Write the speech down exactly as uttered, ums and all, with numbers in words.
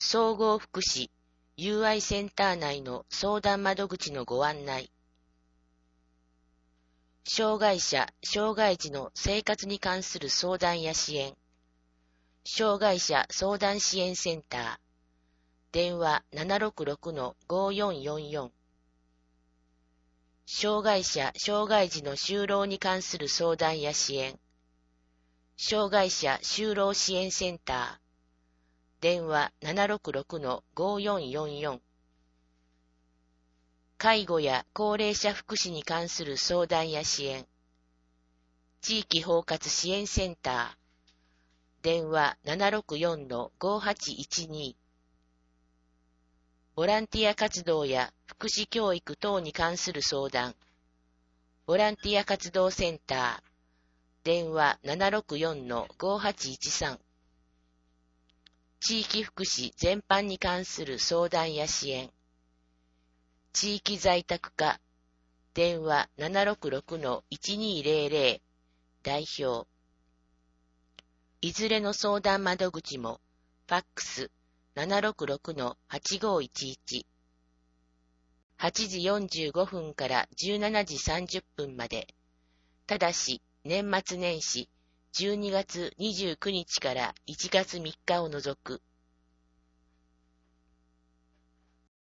総合福祉 ユーアイ センター内の相談窓口のご案内。障害者・障害児の生活に関する相談や支援。障害者相談支援センター。電話 ななろくろくのごよんよんよん。障害者・障害児の就労に関する相談や支援。障害者就労支援センター。電話 ななろくろくのごよんよんよん。介護や高齢者福祉に関する相談や支援。地域包括支援センター。電話 ななろくよんのごはちいちに。ボランティア活動や福祉教育等に関する相談。ボランティア活動センター。電話 ななろくよんのごはちいちさん。地域福祉全般に関する相談や支援。地域在宅課。電話 ななろくろくのいちにーぜろぜろ。代表。いずれの相談窓口も、ファックス ななろくろくのはちごいちいち。はちじよんじゅうごふんからじゅうしちじさんじゅっぷんまで。ただし、年末年始じゅうにがつにじゅうくにちからいちがつみっかを除く。